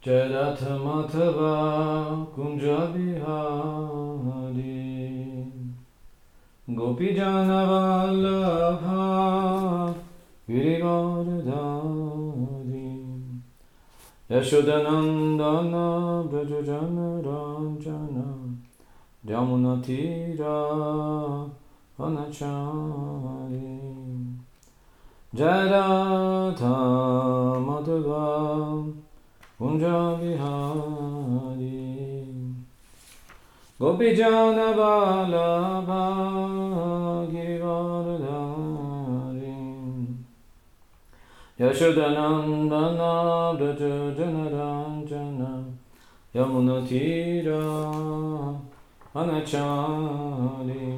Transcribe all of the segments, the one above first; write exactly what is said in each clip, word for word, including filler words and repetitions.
जय रथ माधवा कुंज बिहारी गोपी जन वल्लभा गिरिवरधारी यशोदनंदन ब्रज जन रंजन यमुना तीरा वनचारी जय राधा माधवा कुंज बिहारी गोपी जन वल्लभा गिरिवरधारी यशोदनंदन ब्रज जन रंजन यमुना तीरा वनचारी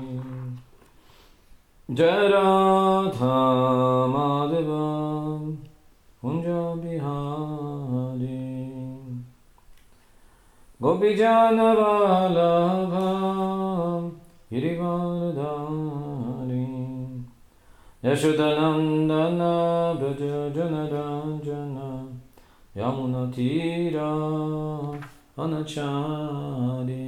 जय राधा माधवा कुंज बिहारी गोपी जन वल्लभा गिरिवरधारी यशोदनंदन ब्रज जन रंजन यमुना तीरा वनचारी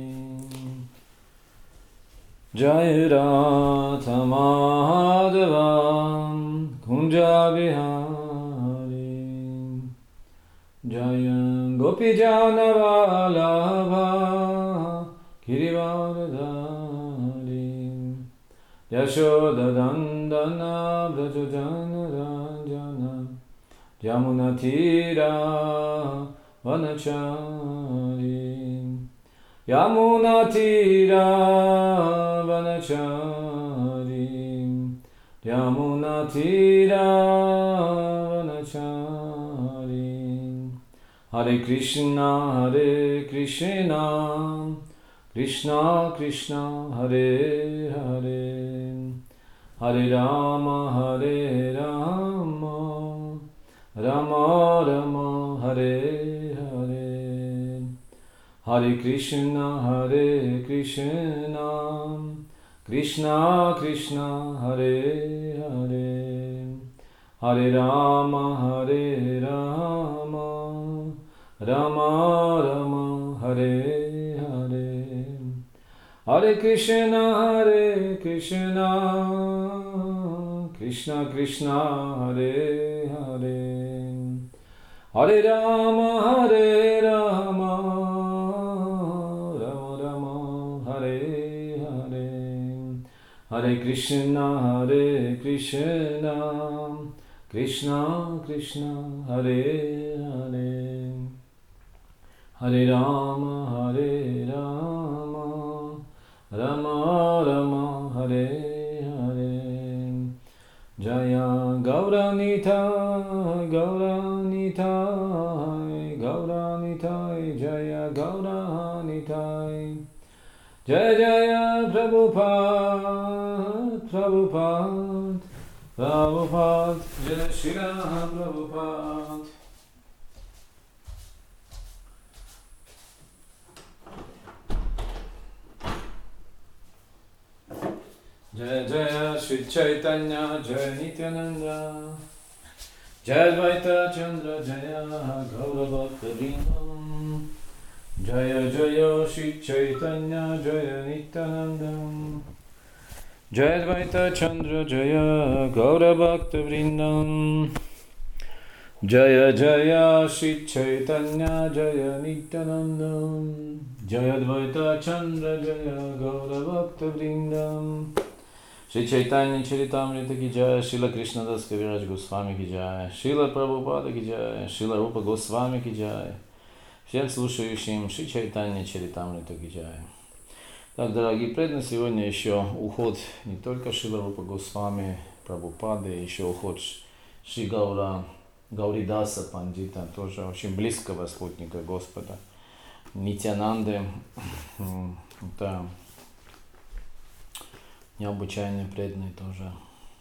जय राधा माधवा कुंज बिहारी जय गोपी जन वल्लभा गिरिवरधारी यशोदनंदन ब्रज जन रंजन यमुना तीरा वनचारी यमुना तीरा वनचारी यमुना तीरा वनचारी हरे कृष्णा हरे कृष्णा कृष्णा कृष्णा हरे हरे हरे राम हरे राम राम राम हरे हरे हरे कृष्णा हरे कृष्णा कृष्णा कृष्णा हरे हरे हरे राम हरे राम राम राम हरे हरे हरे कृष्णा हरे कृष्णा कृष्णा कृष्णा हरे हरे हरे राम हरे राम हरे कृष्णा हरे कृष्णा कृष्णा कृष्णा हरे हरे हरे राम हरे राम राम राम हरे हरे जय गौरनिताय गौरनिताय गौरनिताय जय गौरनिताय जय जय प्रभुपाद प्रभुपाद प्रभुपाद जय श्री राम प्रभुपाद जय जय श्री चैतन्य जय नित्यानंद जय अद्वैत चंद्र जय गौरभक्तवृंद जय जय श्री चैतन्य जय नित्यानंद जय अद्वैत चंद्र जय गौरभक्तवृंद जय जय श्री चैतन्य जय नित्यानंद जय अद्वैत चंद्र जय गौरभक्तवृंद श्री चैतन्य चरितामृत की जय, श्रील कृष्णदास कविराज गोस्वामी की जय, श्रील प्रभुपाद की जय, श्रील रूप गोस्वामी की जय, всем слушающим Шри Чайтанья Чаритамриту की जय. Так, дорогие преданные, сегодня еще уход не только Шрила Рупа Госвами Прабхупады, еще уход Шри Гаура Гауридаса Пандита, тоже очень близкого спутника Господа, Нитянанды. Это необычайный преданный тоже.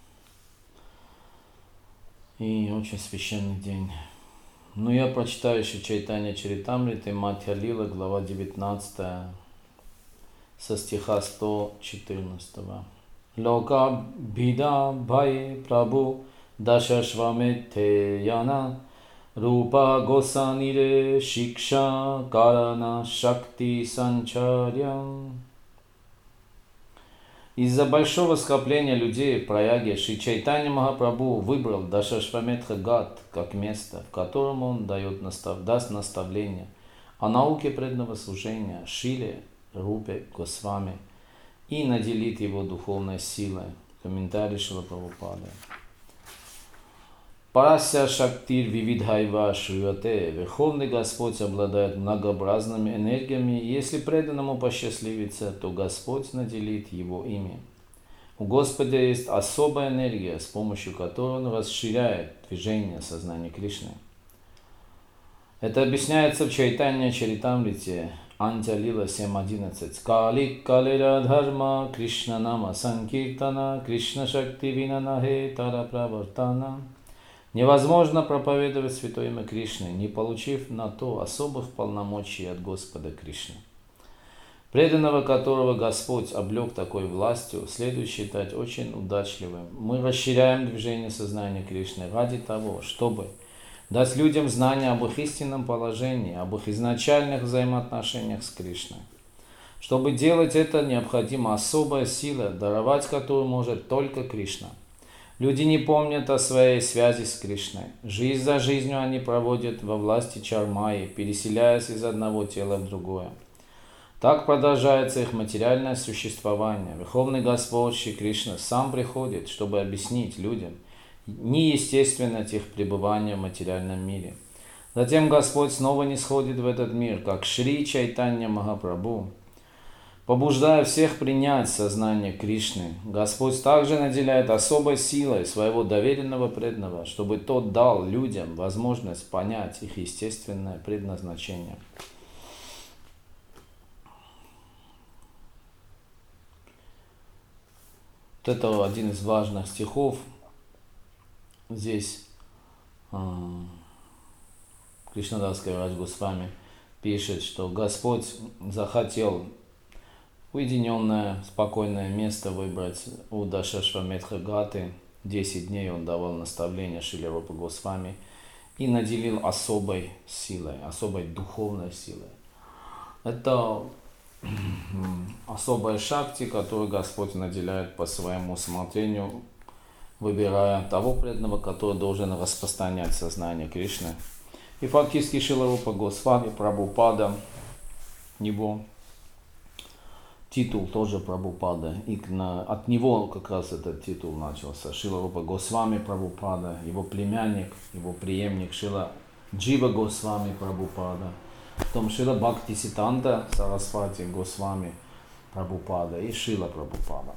И очень священный день. Ну, я прочитаю еще Чайтанья Чаритамриты, Мадхья Лила, глава девятнадцатая, со стиха сто четырнадцатого. Лока бида бхай прабhu дашашвамете яна Рупа Госанире Шикша Карана Шакти Санчарьям. Из-за большого скопления людей в Праяге Шри Чайтанья Махапрабху выбрал Дашашваметха Гат как место, в котором он дает настав... даст наставление о науке преданного служения Шиле Рупе Госвами и наделит его духовной силой. Комментарий Шрила Прабхупады. Парася Шактир Вивидхайва Шриоте. Верховный Господь обладает многообразными энергиями, и если преданному посчастливится, то Господь наделит его ими. У Господа есть особая энергия, с помощью которой Он расширяет движение сознания Кришны. Это объясняется в Чайтанья Чаритамрите, Антя Лила семь одиннадцать. Калик Калира Дхарма Кришна Нама Санкиртана Кришна Шакти Винанахе Тара Правартана. Невозможно проповедовать святое имя Кришны, не получив на то особых полномочий от Господа Кришны. Преданного, которого Господь облег такой властью, следует считать очень удачливым. Мы расширяем движение сознания Кришны ради того, чтобы дать людям знания об их истинном положении, об их изначальных взаимоотношениях с Кришной. Чтобы делать это, необходима особая сила, даровать которую может только Кришна. Люди не помнят о своей связи с Кришной. Жизнь за жизнью они проводят во власти Чармаи, переселяясь из одного тела в другое. Так продолжается их материальное существование. Верховный Господь Шри Кришна сам приходит, чтобы объяснить людям неестественность их пребывания в материальном мире. Затем Господь снова нисходит в этот мир, как Шри Чайтанья Махапрабху, побуждая всех принять сознание Кришны. Господь также наделяет особой силой своего доверенного преданного, чтобы тот дал людям возможность понять их естественное предназначение. Вот это один из важных стихов. Здесь э, Кришнадас Кавирадж Госвами пишет, что Господь захотел уединенное, спокойное место выбрать у Дашашваметха Гаты. Десять дней он давал наставления Шриле Рупе Госвами и наделил особой силой, особой духовной силой. Это особая шакти, которую Господь наделяет по своему усмотрению, выбирая того преданного, который должен распространять сознание Кришны. И фактически Шрила Рупа Госвами Прабхупада, его титул тоже Прабхупада, и на, от него как раз этот титул начался. Шрила Рупа Госвами Прабхупада, его племянник, его преемник Шрила Джива Госвами Прабхупада, потом Шрила Бхактиситанда Сарасвати Госвами Прабхупада и Шрила Прабхупада.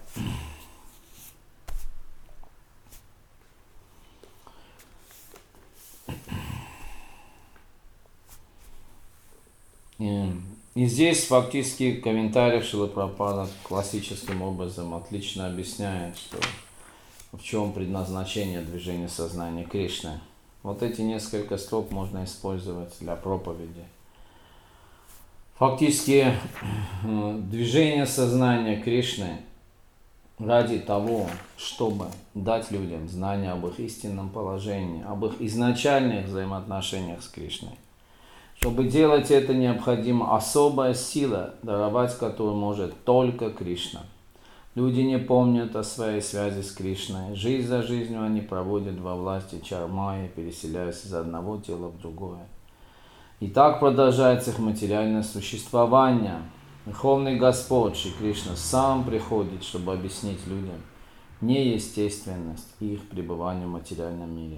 И здесь фактически в комментариях Шрила Прабхупада классическим образом отлично объясняет, что в чем предназначение движения сознания Кришны. Вот эти несколько строк можно использовать для проповеди. Фактически движение сознания Кришны ради того, чтобы дать людям знания об их истинном положении, об их изначальных взаимоотношениях с Кришной. Чтобы делать это, необходима особая сила, даровать которую может только Кришна. Люди не помнят о своей связи с Кришной. Жизнь за жизнью они проводят во власти Чармаи, переселяясь из одного тела в другое. И так продолжается их материальное существование. Верховный Господь Шри Кришна сам приходит, чтобы объяснить людям неестественность их пребывания в материальном мире.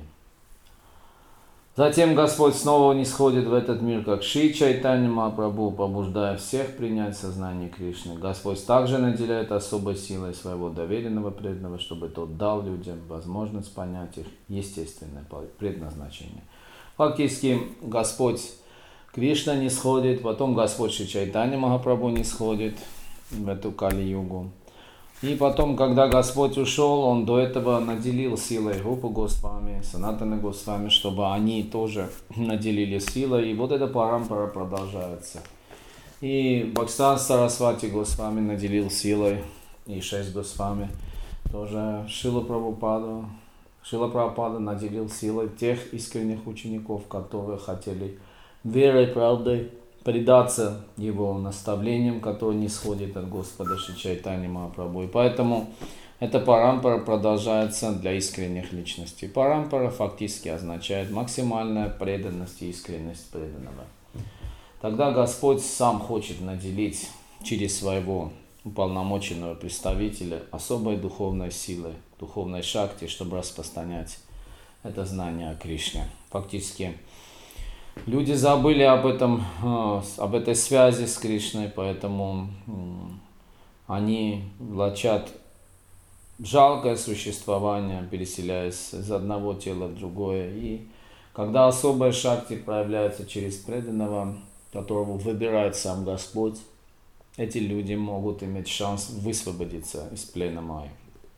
Затем Господь снова нисходит в этот мир, как Шри Чайтанья Махапрабху, побуждая всех принять сознание Кришны. Господь также наделяет особой силой своего доверенного преданного, чтобы тот дал людям возможность понять их естественное предназначение. Фактически Господь Кришна нисходит, потом Господь Шри Чайтанья Махапрабху нисходит в эту Кали-югу. И потом, когда Господь ушел, Он до этого наделил силой Рупу Госвами, Санатана Госвами, чтобы они тоже наделили силой. И вот эта парампара продолжается. И Бхактисиданта Сарасвати Госвами наделил силой, и шесть Госвами тоже Шрилу Прабхупаду, Шрила Прабхупада наделил силой тех искренних учеников, которые хотели верой и правдой предаться его наставлениям, которые не сходят от Господа Шри Чайтаньи Махапрабху. И поэтому эта парампара продолжается для искренних личностей. Парампара фактически означает максимальная преданность и искренность преданного. Тогда Господь сам хочет наделить через своего уполномоченного представителя особой духовной силой, духовной шакти, чтобы распространять это знание о Кришне. Фактически люди забыли об этом, об этой связи с Кришной, поэтому они влачат жалкое существование, переселяясь из одного тела в другое. И когда особая шакти проявляется через преданного, которого выбирает сам Господь, эти люди могут иметь шанс высвободиться из плена майи.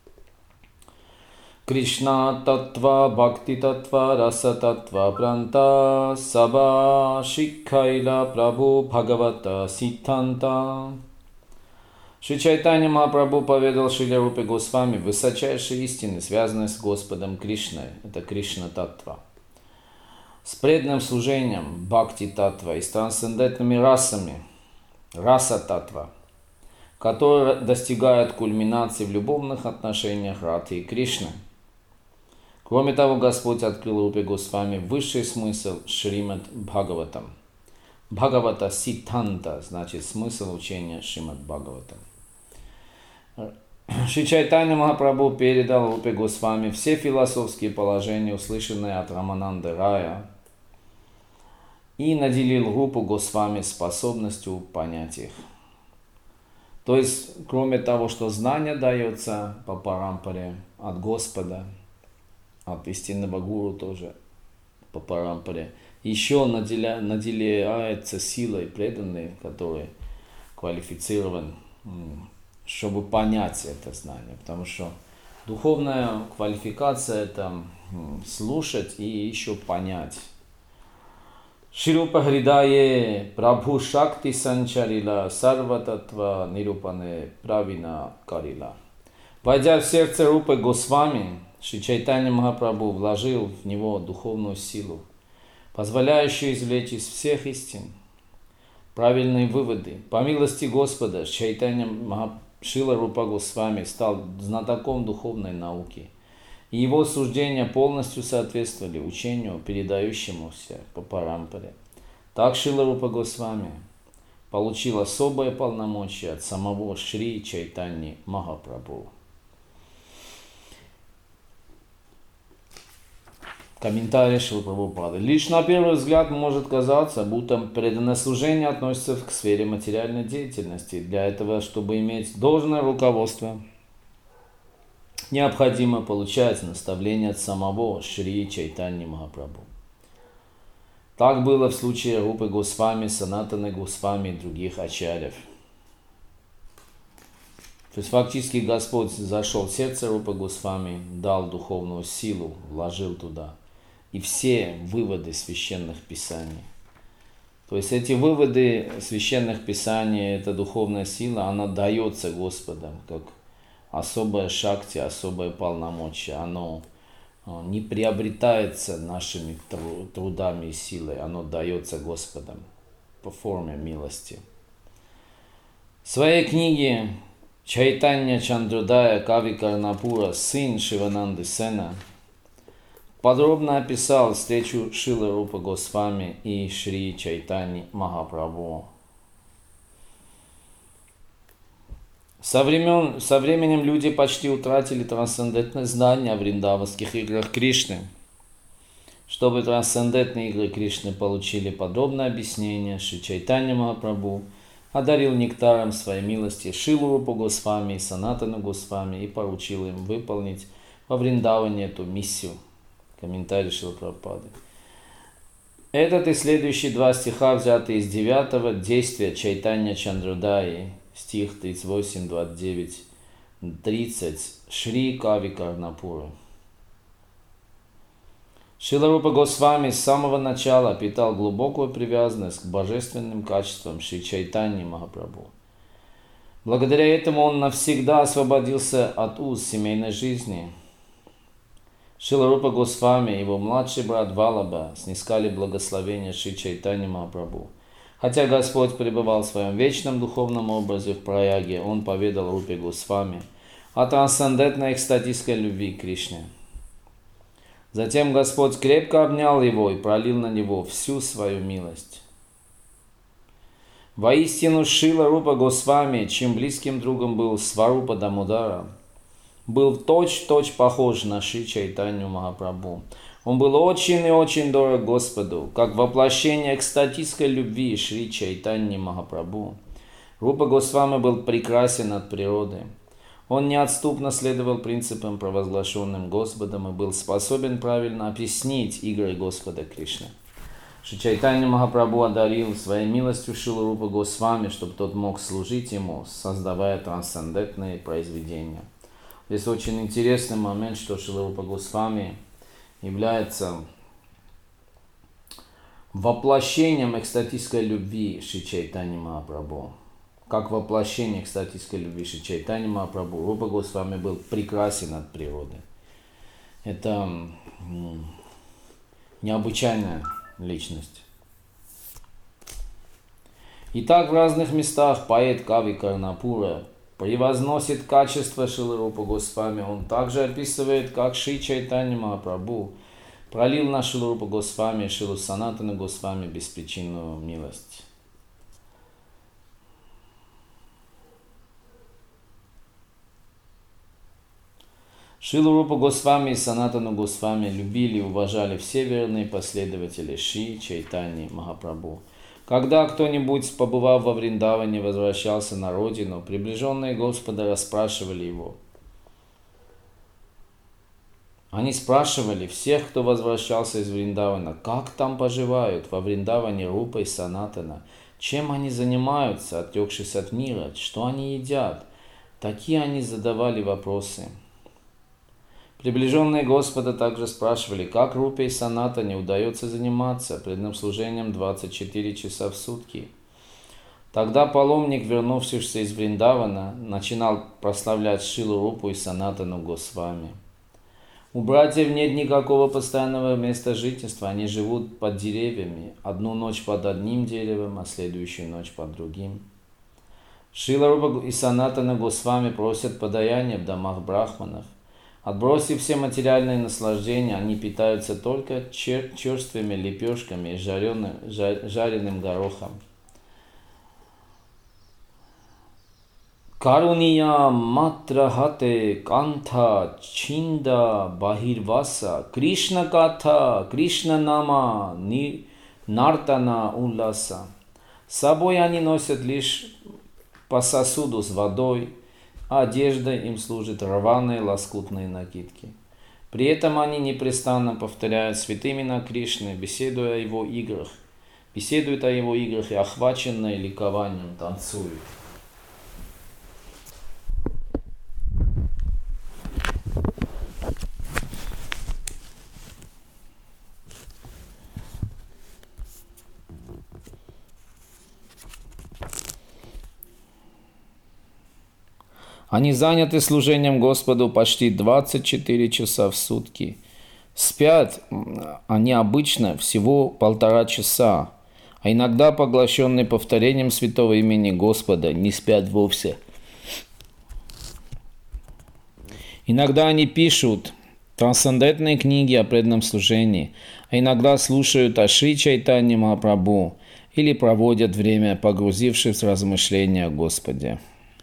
Кришна татва, бхакти татва, раса татва, пранта, саба, шикхайла, прабху, бхагавата, ситанта. Шри Чайтанья Махапрабху поведал Шриле Рупе Госвами высочайшие истины, связанные с Господом Кришной. Это Кришна Татва. С преданным служением Бхакти Татва и с трансцендентными расами Раса Татва, которые достигают кульминации в любовных отношениях Раты и Кришны. Кроме того, Господь открыл Рупе Госвами высший смысл Шримад Бхагаватам. Бхагавата Ситанта значит смысл учения Шримад Бхагаватам. Шри Чайтанья Махапрабху передал Рупе Госвами все философские положения, услышанные от Рамананды Рая, и наделил Рупу Госвами способностью понять их. То есть, кроме того, что знание дается по парампаре от Господа, от истинного гуру тоже по парампаре, еще наделя, наделяется силой преданный, который квалифицирован, чтобы понять это знание. Потому что духовная квалификация – это слушать и еще понять. Ширупа Хридае Прабху Шакти Санчарила Сарвататва Нирупане Правина Карила. Войдя в сердце Рупы Госвами, Шри Чайтанья Махапрабху вложил в него духовную силу, позволяющую извлечь из всех истин правильные выводы. По милости Господа, Чайтанья Махапрабху Шрила Рупа Госвами стал знатоком духовной науки, и его суждения полностью соответствовали учению, передающемуся по парампаре. Так Шрила Рупа Госвами получил особое полномочие от самого Шри Чайтаньи Махапрабху. Комментарий Шрилы Прабхупады. Лишь на первый взгляд может казаться, будто преданное служение относится к сфере материальной деятельности. Для этого, чтобы иметь должное руководство, необходимо получать наставления от самого Шри Чайтаньи Махапрабху. Так было в случае Рупы Госвами, Санатаны Госвами и других ачарьев. То есть фактически Господь зашел в сердце Рупы Госвами, дал духовную силу, вложил туда и все выводы священных писаний. То есть эти выводы священных писаний, эта духовная сила, она дается Господом, как особая шакти, особое полномочие. Оно не приобретается нашими трудами и силой, оно дается Господом по форме милости. В своей книге Чайтанья Чандрудая Кави Карнапура, сын Шивананды Сена, подробно описал встречу Шрилы Рупы Госвами и Шри Чайтаньи Махапрабху. Со, времен, со временем люди почти утратили трансцендентное знание о вриндаванских играх Кришны. Чтобы трансцендентные игры Кришны получили подробное объяснение, Шри Чайтанья Махапрабху одарил нектаром своей милости Шрилу Рупу Госвами и Санатану Госвами и поручил им выполнить во Вриндаване эту миссию. Комментарий Шрилы Прабхупады. Этот и следующие два стиха взяты из девятого действия Чайтанья Чандрадаи, стих тридцать восемь, двадцать девять, тридцать, Шри Кави Карнапура. Шрила Рупа Госвами с самого начала питал глубокую привязанность к божественным качествам Шри Чайтаньи Махапрабху. Благодаря этому он навсегда освободился от уз семейной жизни. Шрила Рупа Госвами и его младший брат Валаба снискали благословение Шри Чайтаньи Махапрабху. Хотя Господь пребывал в своем вечном духовном образе в Праяге, Он поведал Рупе Госвами о трансцендентной экстатической любви к Кришне. Затем Господь крепко обнял его и пролил на него всю свою милость. Воистину, Шрила Рупа Госвами, чьим близким другом был Сварупа Дамодара, был точь-в-точь похож на Шри Чайтанью Махапрабху. Он был очень и очень дорог Господу, как воплощение экстатической любви Шри Чайтаньи Махапрабху. Рупа Госвами был прекрасен от природы. Он неотступно следовал принципам, провозглашенным Господом, и был способен правильно объяснить игры Господа Кришны. Шри Чайтанья Махапрабху одарил своей милостью Шрилу Рупа Госвами, чтобы тот мог служить ему, создавая трансцендентные произведения. Здесь очень интересный момент, что Шрила Рупа Госвами является воплощением экстатической любви Шри Чайтаньи Махапрабху. Как воплощение экстатической любви Шри Чайтаньи Махапрабху, Рупа Госвами был прекрасен от природы. Это необычайная личность. Итак, в разных местах поэт Кави Карнапура превозносит качество Шрилы Рупы Госвами. Он также описывает, как Шри Чайтанья Махапрабху пролил на Шрилу Рупу Госвами и Шрилу Санатану Госвами беспричинную милость. Шрилу Рупу Госвами и Санатану Госвами любили и уважали все верные последователи Шри Чайтаньи Махапрабху. Когда кто-нибудь, побывав во Вриндаване, возвращался на родину, приближенные Господа расспрашивали его. Они спрашивали всех, кто возвращался из Вриндавана, как там поживают во Вриндаване Рупа и Санатана, чем они занимаются, отвлекшись от мира, что они едят. Такие они задавали вопросы. Приближенные Господа также спрашивали, как Рупе и Санатане удается заниматься преданным служением двадцать четыре часа в сутки. Тогда паломник, вернувшийся из Вриндавана, начинал прославлять Шрилу Рупу и Санатану Госвами. У братьев нет никакого постоянного места жительства, они живут под деревьями, одну ночь под одним деревом, а следующую ночь под другим. Шрила Рупа и Санатана Госвами просят подаяния в домах брахманов. Отбросив все материальные наслаждения, они питаются только чер- черствыми лепешками и жареным, жар- жареным горохом. Каруния матрахате канта чинда бахирваса Кришна катха Кришна нама нартана улласа. С собой они носят лишь по сосуду с водой, а одеждой им служат рваные лоскутные накидки. При этом они непрестанно повторяют святые имена Кришны, беседуя о его играх, беседуют о его играх и охваченные ликованием танцуют. Они заняты служением Господу почти двадцать четыре часа в сутки. Спят они обычно всего полтора часа, а иногда, поглощенные повторением святого имени Господа, не спят вовсе. Иногда они пишут трансцендентные книги о преданном служении, а иногда слушают о Шри Чайтанье Махапрабху или проводят время, погрузившись в размышления о Господе.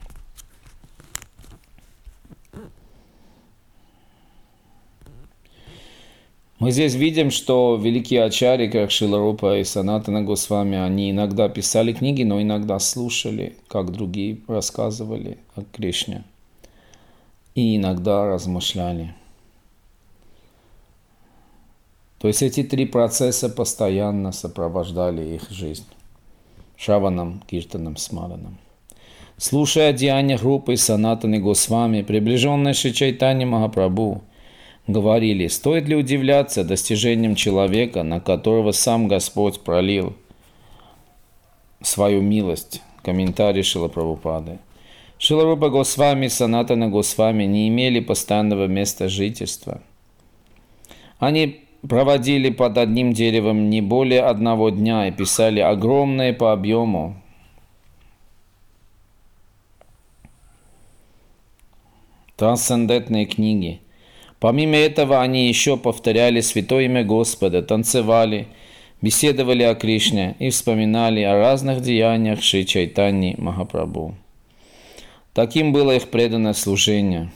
Мы здесь видим, что великие ачарьи, как Шрила Рупа и Санатана Госвами, они иногда писали книги, но иногда слушали, как другие рассказывали о Кришне. И иногда размышляли. То есть эти три процесса постоянно сопровождали их жизнь. Шраванам, Киртанам, Смаранам. Слушая о деяниях Рупы и Санатаны Госвами, приближенные Шри Чайтаньи Махапрабху, говорили, стоит ли удивляться достижениям человека, на которого сам Господь пролил свою милость. Комментарий Шрила Прабхупады. Шрила Рупа Госвами и Санатана Госвами не имели постоянного места жительства. Они проводили под одним деревом не более одного дня и писали огромные по объему трансцендентные книги. Помимо этого, они еще повторяли святое имя Господа, танцевали, беседовали о Кришне и вспоминали о разных деяниях Шри Чайтаньи Махапрабху. Таким было их преданное служение.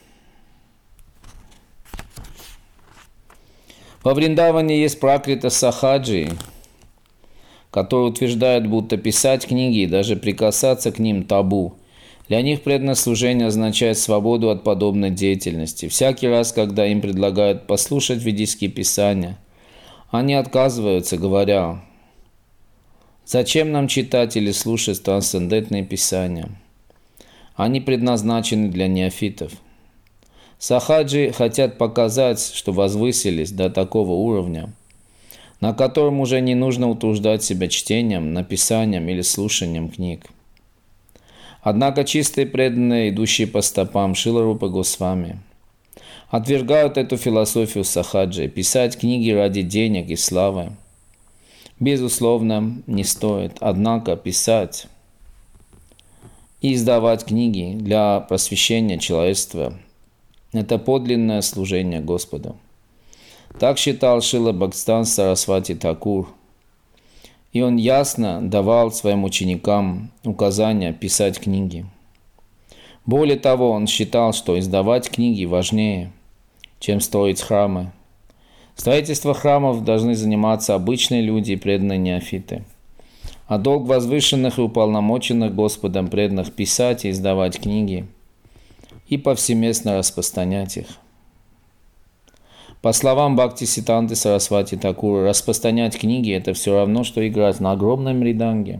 Во Вриндаване есть Пракрита Сахаджи, который утверждает, будто писать книги и даже прикасаться к ним табу. Для них преданное служение означает свободу от подобной деятельности. Всякий раз, когда им предлагают послушать ведические писания, они отказываются, говоря: «Зачем нам читать или слушать трансцендентные писания? Они предназначены для неофитов». Сахаджи хотят показать, что возвысились до такого уровня, на котором уже не нужно утруждать себя чтением, написанием или слушанием книг. Однако чистые преданные, идущие по стопам Шрилы Рупы Госвами, отвергают эту философию Сахаджи. Писать книги ради денег и славы, безусловно, не стоит. Однако писать и издавать книги для просвещения человечества – это подлинное служение Господу. Так считал Шрила Бхактисиданта Сарасвати Такур. И он ясно давал своим ученикам указания писать книги. Более того, он считал, что издавать книги важнее, чем строить храмы. Строительство храмов должны заниматься обычные люди и преданные неофиты. А долг возвышенных и уполномоченных Господом преданных писать и издавать книги и повсеместно распространять их. По словам Бхактисиданты Сарасвати Такура, распространять книги – это все равно, что играть на огромном мриданге.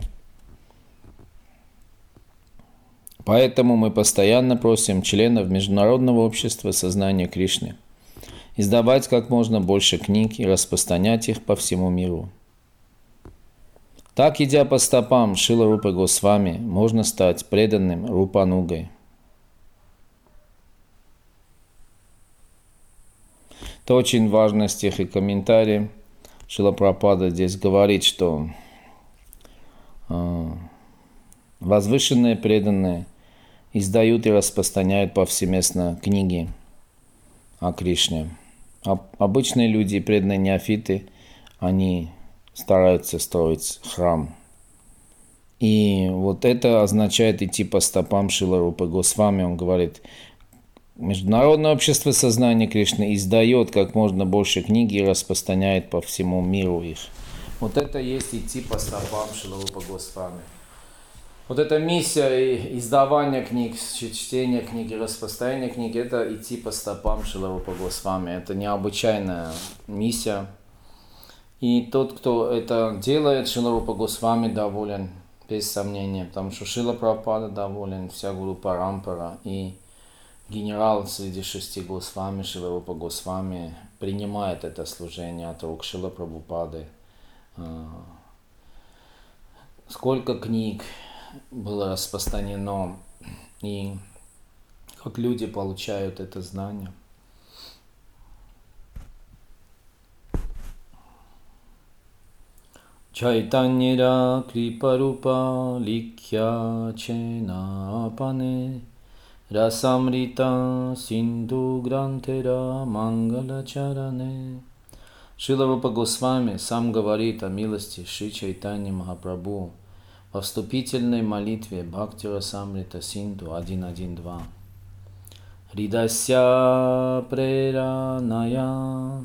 Поэтому мы постоянно просим членов Международного общества сознания Кришны издавать как можно больше книг и распространять их по всему миру. Так, идя по стопам Шрилы Рупы Госвами, можно стать преданным Рупанугой. Это очень важный стих и комментарий. Шрила Прабхупада здесь говорит, что э, возвышенные преданные издают и распространяют повсеместно книги о Кришне. А обычные люди, преданные неофиты, они стараются строить храм. И вот это означает идти по стопам Шрилы Рупы Госвами. Он говорит: Международное общество сознания Кришны издает как можно больше книг и распространяет по всему миру их. Вот это есть идти по стопам Шрилы Рупы Госвами. Вот эта миссия издавания книг, чтения книг и распространения книг, это идти по стопам Шрилы Рупы Госвами. Это необычайная миссия. И тот, кто это делает, Шрила Рупа Госвами доволен, без сомнения, потому что Шрила Прабхупада доволен, вся Гуру Парампара и генерал среди шести Госвами, Шрила Рупа Госвами, принимает это служение от рук Шрилы Прабхупады. Сколько книг было распространено, и как люди получают это знание. Chaitanyara kriparupa likya chena apane rasamrita sindhu grantera mangala charane. Шрила Рупа Госвами сам говорит о милости Шри Чайтаньи Махапрабху во вступительной молитве Бхакти Расамрита Синдху один один два. Ридасya прераная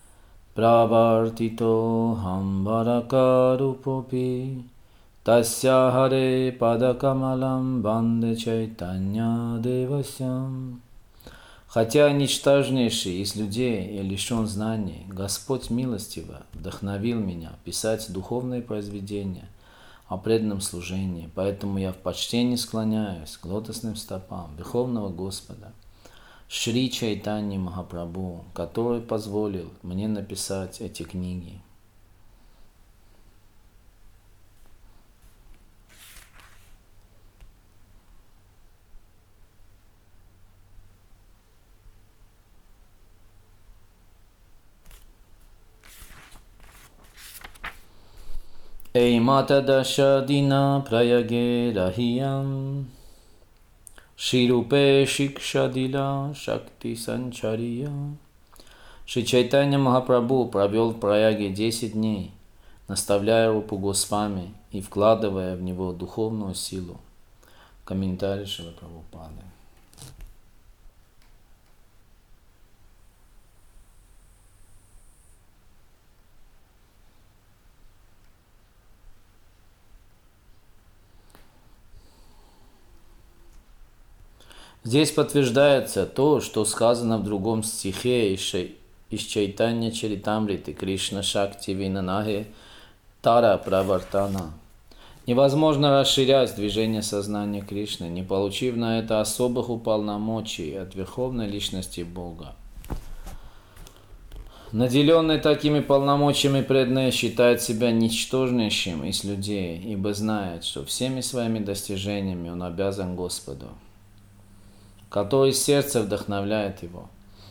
Pravardhito hambarakarupopi tasya hare padakamalam bande chaitanya devasям. Хотя ничтожнейший из людей и лишен знаний, Господь милостиво вдохновил меня писать духовные произведения о преданном служении, поэтому я в почтении склоняюсь к лотосным стопам Верховного Господа Шри Чайтаньи Махапрабху, который позволил мне написать эти книги. Эймата дашадина праяге рахиям Ширупе шикшадила шакти санчария. Шри Чайтанья Махапрабху провел в Праяге десять дней, наставляя Рупу Госвами и вкладывая в него духовную силу. Комментарий Шрила Прабхупады. Здесь подтверждается то, что сказано в другом стихе из Чайтанья Чаритамриты Кришна Шакти Винанахи Тара Правартана. Невозможно расширять движение сознания Кришны, не получив на это особых уполномочий от Верховной Личности Бога. Наделенный такими полномочиями преданный считает себя ничтожнейшим из людей, ибо знает, что всеми своими достижениями он обязан Господу, который сердце вдохновляет его.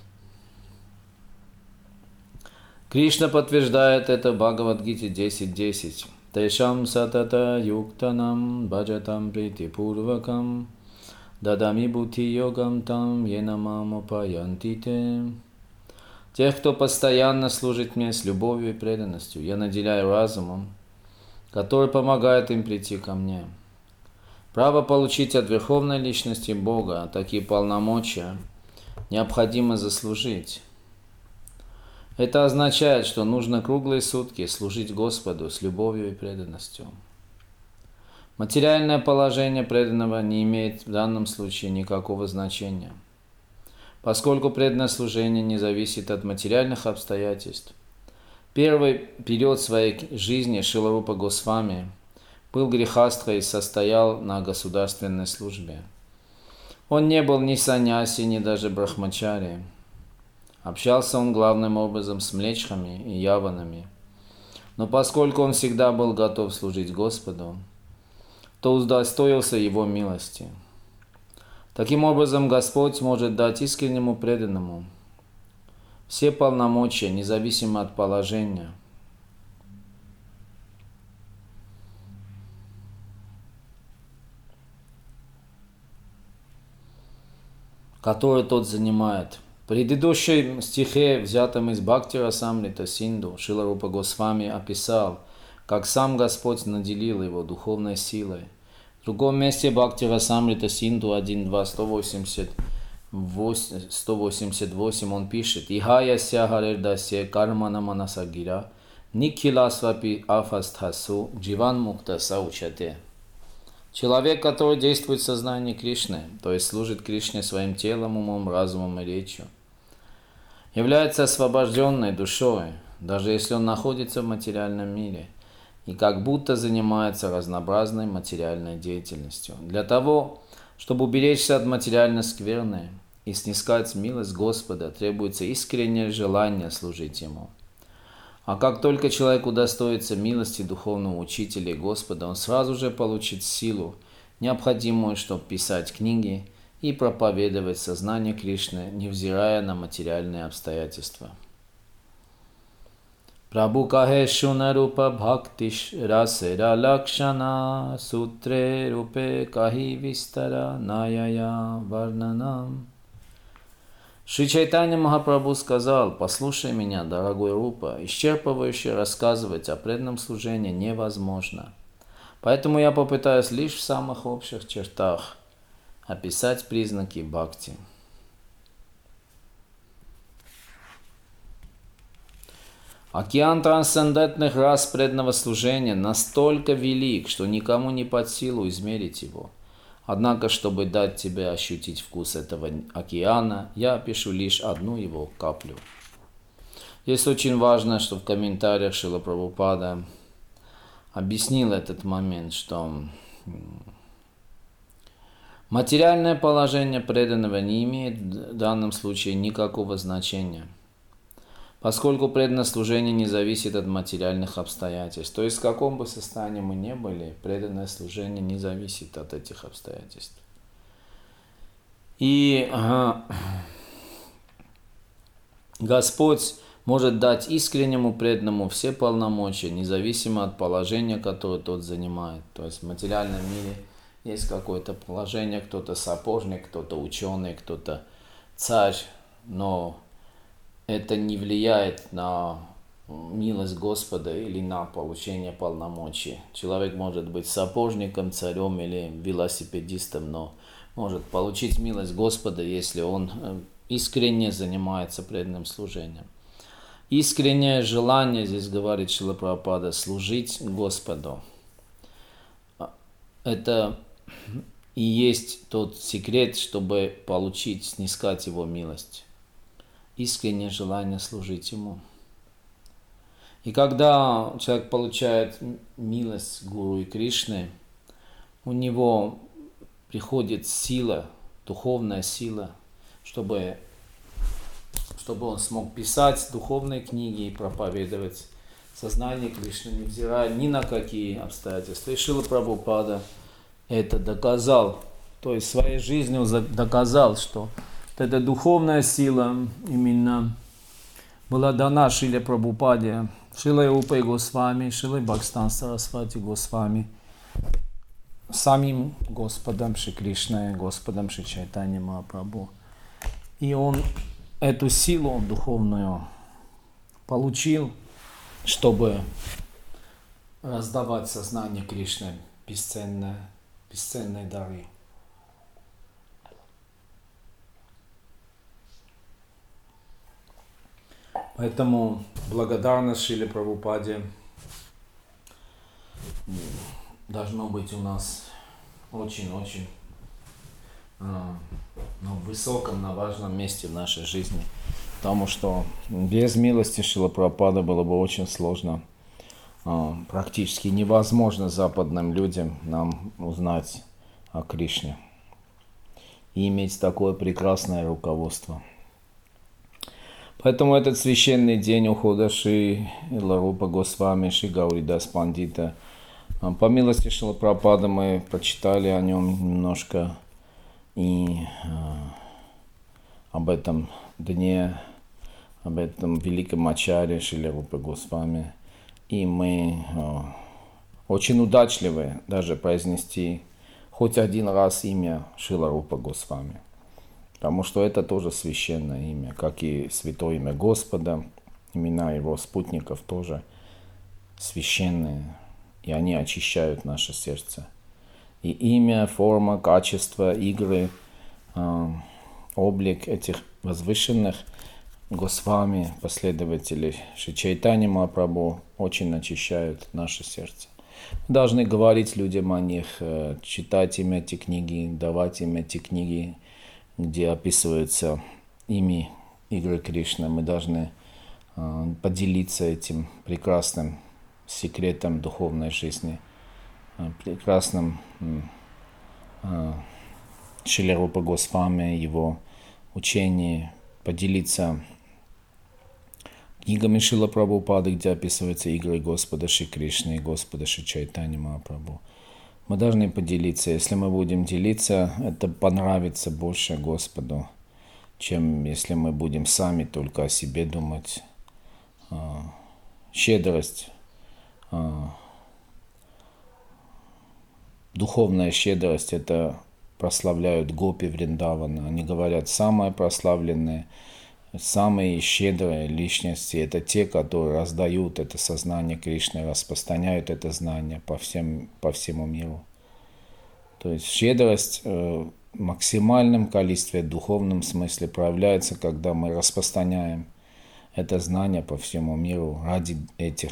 Кришна подтверждает это в Бхагавад-гите десять десять. Тешам сатата юктанам баджатам прити пурвакам дадами бути йогам там енамам упаянтите. Тех, кто постоянно служит мне с любовью и преданностью, я наделяю разумом, который помогает им прийти ко мне. Право получить от Верховной Личности Бога такие полномочия необходимо заслужить. Это означает, что нужно круглые сутки служить Господу с любовью и преданностью. Материальное положение преданного не имеет в данном случае никакого значения, поскольку преданное служение не зависит от материальных обстоятельств. Первый период своей жизни Шрила Рупа Госвами был грехастхой и состоял на государственной службе. Он не был ни саньяси, ни даже брахмачари. Общался он главным образом с млечхами и яванами. Но поскольку он всегда был готов служить Господу, то удостоился Его милости. Таким образом, Господь может дать искреннему преданному все полномочия, независимо от положения, который тот занимает. В предыдущем стихе, взятом из Бхакти Расамрита Синду, Шрила Рупа Госвами описал, как сам Господь наделил его духовной силой. В другом месте Бхакти Расамрита Синду один два сто восемьдесят восемь он пишет: «Ихая сяхарердасья кармана манасагира никхиласвапи афастхасу дживан мукта саучате». Человек, который действует в сознании Кришны, то есть служит Кришне своим телом, умом, разумом и речью, является освобожденной душой, даже если он находится в материальном мире, и как будто занимается разнообразной материальной деятельностью. Для того, чтобы уберечься от материальной скверны и снискать милость Господа, требуется искреннее желание служить Ему. А как только человек удостоится милости духовного учителя и Господа, он сразу же получит силу, необходимую, чтобы писать книги и проповедовать сознание Кришны, невзирая на материальные обстоятельства. Прабху кахе шуна рупа бхактиш расера лакшана сутре рупе кахи вистара наяя варнанам. Шри Чайтанья Махапрабху сказал: «Послушай меня, дорогой Рупа, исчерпывающе рассказывать о преданном служении невозможно. Поэтому я попытаюсь лишь в самых общих чертах описать признаки бхакти». Океан трансцендентных рас преданного служения настолько велик, что никому не под силу измерить его. Однако, чтобы дать тебе ощутить вкус этого океана, я опишу лишь одну его каплю. Здесь очень важно, что в комментариях Шрила Прабхупада объяснил этот момент, что материальное положение преданного не имеет в данном случае никакого значения, поскольку преданное служение не зависит от материальных обстоятельств. То есть в каком бы состоянии мы ни были, преданное служение не зависит от этих обстоятельств. И ага, Господь может дать искреннему преданному все полномочия, независимо от положения, которое тот занимает. То есть в материальном мире есть какое-то положение, кто-то сапожник, кто-то ученый, кто-то царь, но это не влияет на милость Господа или на получение полномочий. Человек может быть сапожником, царем или велосипедистом, но может получить милость Господа, если он искренне занимается преданным служением. Искреннее желание, здесь говорит Шрила Прабхупада, служить Господу. Это и есть тот секрет, чтобы получить, снискать Его милость. Искреннее желание служить Ему. И когда человек получает милость Гуру и Кришны, у него приходит сила, духовная сила, чтобы, чтобы он смог писать духовные книги и проповедовать сознание Кришны, невзирая ни на какие обстоятельства. И Шрила Прабхупада это доказал, то есть своей жизнью доказал, что эта духовная сила именно была дана Шриле Прабхупаде, Шрилой Рупой Госвами, Шрилой Бхактисиданта Сарасвати Госвами, самим Господом Шри Кришной, Господом Шри Чайтанья Махапрабху. И он эту силу духовную получил, чтобы раздавать сознание Кришны, бесценные, бесценные дары. Поэтому благодарность Шриле Прабхупаде должно быть у нас очень-очень на высоком, на важном месте в нашей жизни. Потому что без милости Шрилы Прабхупады было бы очень сложно, практически невозможно западным людям нам узнать о Кришне и иметь такое прекрасное руководство. Поэтому этот священный день ухода Шри Рупы Госвами, Шри Гауридас Пандита, по милости Шрилы Прабхупады мы прочитали о нем немножко и об этом дне, об этом великом ачарье Шриле Рупы Госвами. И мы очень удачливы даже произнести хоть один раз имя Шрила Рупы Госвами. Потому что это тоже священное имя, как и святое имя Господа, имена его спутников тоже священные, и они очищают наше сердце. И имя, форма, качество, игры, э, облик этих возвышенных Госвами, последователей Шри Чайтанья Махапрабху, очень очищают наше сердце. Мы должны говорить людям о них, читать им эти книги, давать им эти книги, где описываются ими игры Кришны. Мы должны э, поделиться этим прекрасным секретом духовной жизни, э, прекрасным э, Шриле Рупы Госвами, его учении, поделиться книгами Шрилы Прабхупады, где описываются игры Господа Шри Кришны и Господа Шри Чайтанья Махапрабху. Мы должны поделиться. Если мы будем делиться, это понравится больше Господу, чем если мы будем сами только о себе думать. Щедрость, духовная щедрость, это прославляют гопи Вриндавана. Они говорят, самые прославленные, самые щедрые личности — это те, которые раздают это сознание Кришны, распространяют это знание по, всем, по всему миру. То есть щедрость в максимальном количестве, в духовном смысле проявляется, когда мы распространяем это знание по всему миру ради этих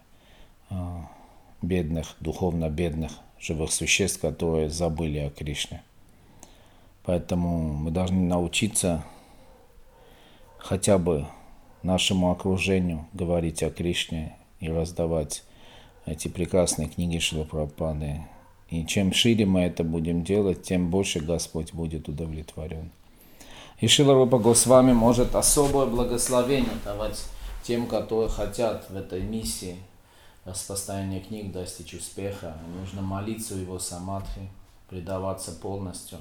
бедных, духовно бедных живых существ, которые забыли о Кришне. Поэтому мы должны научиться хотя бы нашему окружению говорить о Кришне и раздавать эти прекрасные книги Шрилы Прабхупады. И чем шире мы это будем делать, тем больше Господь будет удовлетворен. И Шрила Рупа Госвами может особое благословение давать тем, которые хотят в этой миссии распространения книг достичь успеха. Нужно молиться у его самадхи, предаваться полностью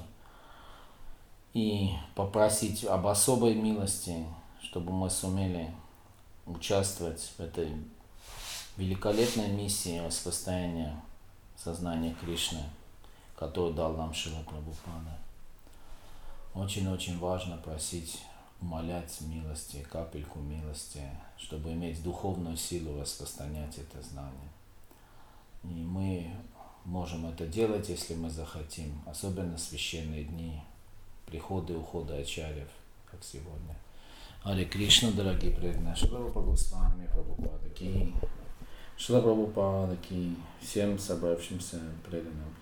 и попросить об особой милости, чтобы мы сумели участвовать в этой великолепной миссии восpoстояния сознания Кришны, которую дал нам Шрила Прабхупада. Очень-очень важно просить, умолять милости, капельку милости, чтобы иметь духовную силу распространять это знание. И мы можем это делать, если мы захотим, особенно в священные дни, прихода и ухода ачарьев, как сегодня. Харе Кришна, дорогие преданные, Шрила Прабхупада Госвами, Прабхупада ки, Шрила Прабхупада ки, всем собравшимся преданным.